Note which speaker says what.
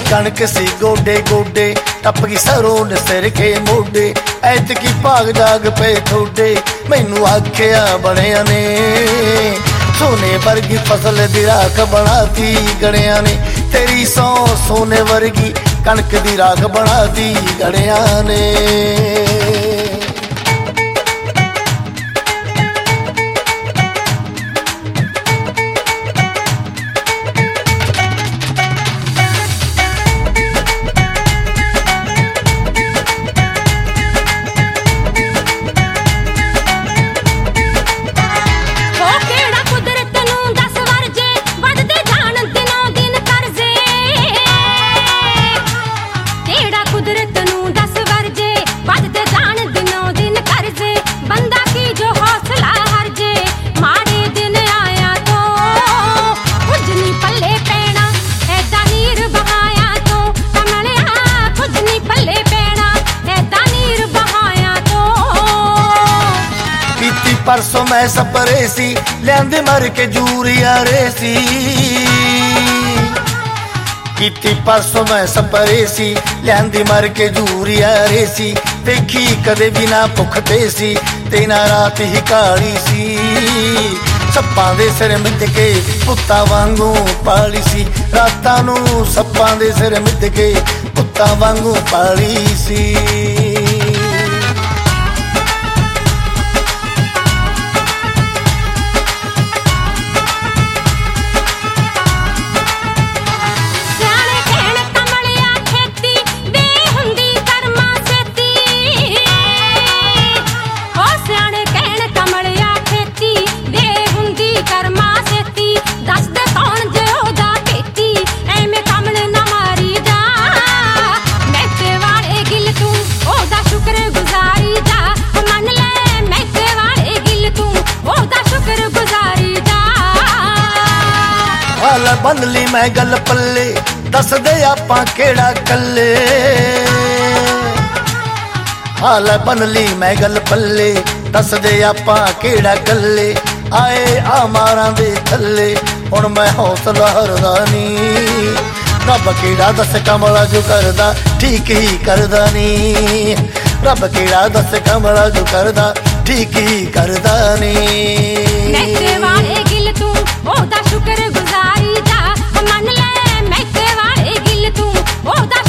Speaker 1: कणक सी गोडे गोडे, टप गई सरों ने सिर के मोडे, ऐतकी भाग जाग पे थोडे, मैनू आखिया बड़िया ने सोने वर्गी फसल दी राख बनाती गणिया ने, तेरी सौ सोने वर्गी कणक दी राख बनाती गणिया ने। परसों मैं सपरे सी लियांदे मर के जूरिया रेसी, कीती परसों मैं सपरे सी लियांदी मर के जूरिया रेसी, देखी कदे भी ना भुखते सी ते ना रात ही काली सी, सप्पां दे सिर मिध के पुत्ता वांगू पाली सी, रातां नूं सप्पां दे सिर मिध के पुत्ता वांगू पाली सी। बन ली मैं गल पल्ले, दस दे आपां केड़ा कल्ले, हाल बन ली मैं गल पल्ले, दस दे आपां केड़ा कल्ले, आए आमारां दे थल्ले हुण मैं हौसला हरदा नी, रब केड़ा दस कमला जो करदा ठीक ही करदा नी, रब केड़ा दस कमला जो करदा ठीक ही करदा नी।
Speaker 2: मैके वाले गिल तू ओदा शुक्र गुजारी जा, मन ले मैके वाले गिल तू ओदा